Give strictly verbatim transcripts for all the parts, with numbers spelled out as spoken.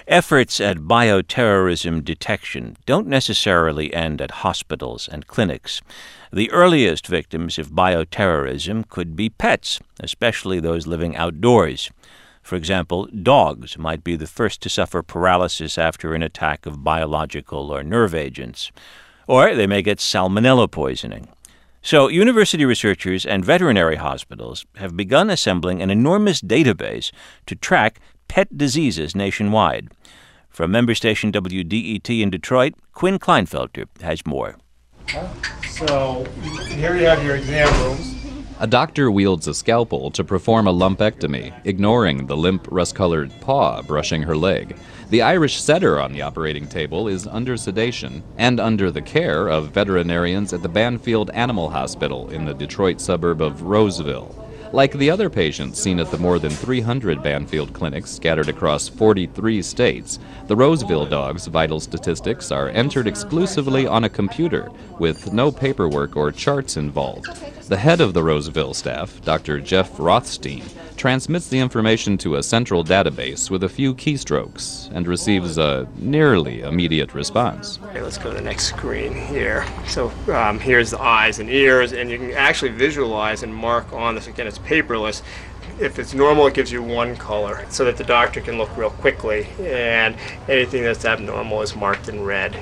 Efforts at bioterrorism detection don't necessarily end at hospitals and clinics. The earliest victims of bioterrorism could be pets, especially those living outdoors. For example, dogs might be the first to suffer paralysis after an attack of biological or nerve agents. Or they may get salmonella poisoning. So university researchers and veterinary hospitals have begun assembling an enormous database to track pet diseases nationwide. From member station W D E T in Detroit, Quinn Kleinfelter has more. So here you have your exam rooms. A doctor wields a scalpel to perform a lumpectomy, ignoring the limp, rust-colored paw brushing her leg. The Irish setter on the operating table is under sedation and under the care of veterinarians at the Banfield Animal Hospital in the Detroit suburb of Roseville. Like the other patients seen at the more than three hundred Banfield clinics scattered across forty-three states, the Roseville dog's vital statistics are entered exclusively on a computer with no paperwork or charts involved. The head of the Roseville staff, Doctor Jeff Rothstein, transmits the information to a central database with a few keystrokes and receives a nearly immediate response. Okay, let's go to the next screen here. So um, here's the eyes and ears, and you can actually visualize and mark on this. Again, it's paperless. If it's normal, it gives you one color so that the doctor can look real quickly, and anything that's abnormal is marked in red.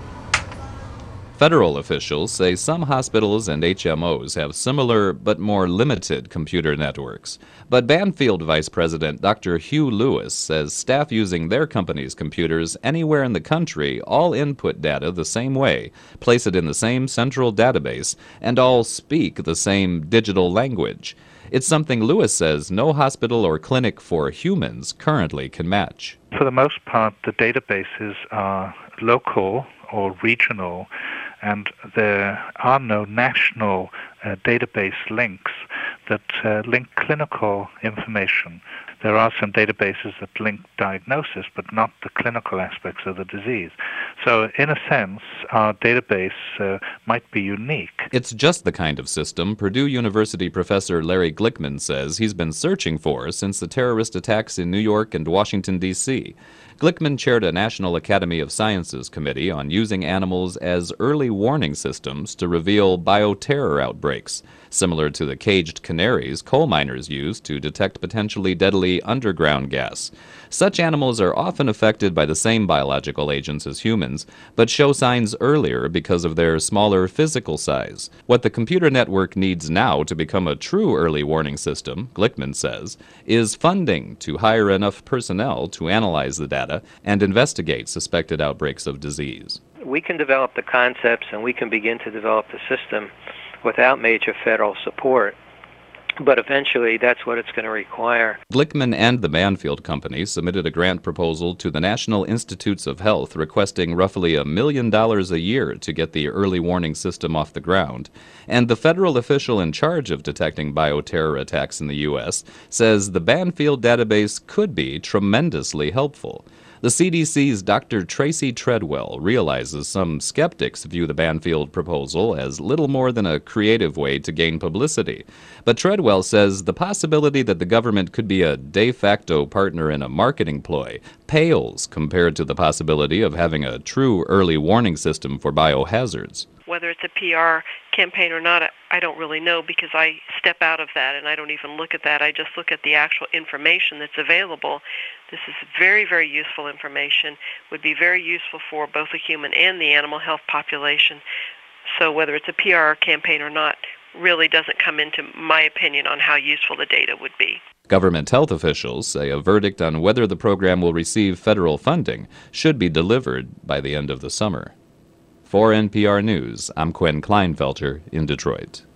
Federal officials say some hospitals and H M Os have similar but more limited computer networks. But Banfield Vice President Doctor Hugh Lewis says staff using their company's computers anywhere in the country all input data the same way, place it in the same central database, and all speak the same digital language. It's something Lewis says no hospital or clinic for humans currently can match. For the most part, the databases are local or regional, and there are no national uh, database links that uh, link clinical information. There are some databases that link diagnosis, but not the clinical aspects of the disease. So, in a sense, our database uh, might be unique. It's just the kind of system Purdue University professor Larry Glickman says he's been searching for since the terrorist attacks in New York and Washington, D C Glickman chaired a National Academy of Sciences committee on using animals as early warning systems to reveal bioterror outbreaks, similar to the caged canaries coal miners use to detect potentially deadly underground gas. Such animals are often affected by the same biological agents as humans, but show signs earlier because of their smaller physical size. What the computer network needs now to become a true early warning system, Glickman says, is funding to hire enough personnel to analyze the data and investigate suspected outbreaks of disease. We can develop the concepts and we can begin to develop the system without major federal support. But eventually, that's what it's going to require. Glickman and the Banfield Company submitted a grant proposal to the National Institutes of Health requesting roughly a million dollars a year to get the early warning system off the ground. And the federal official in charge of detecting bioterror attacks in the U S says the Banfield database could be tremendously helpful. The C D C's Doctor Tracy Treadwell realizes some skeptics view the Banfield proposal as little more than a creative way to gain publicity. But Treadwell says the possibility that the government could be a de facto partner in a marketing ploy pales compared to the possibility of having a true early warning system for biohazards. Whether it's a P R campaign or not, I don't really know because I step out of that and I don't even look at that. I just look at the actual information that's available. This is very, very useful information, would be very useful for both the human and the animal health population. So whether it's a P R campaign or not really doesn't come into my opinion on how useful the data would be. Government health officials say a verdict on whether the program will receive federal funding should be delivered by the end of the summer. For N P R News, I'm Quinn Kleinfelter in Detroit.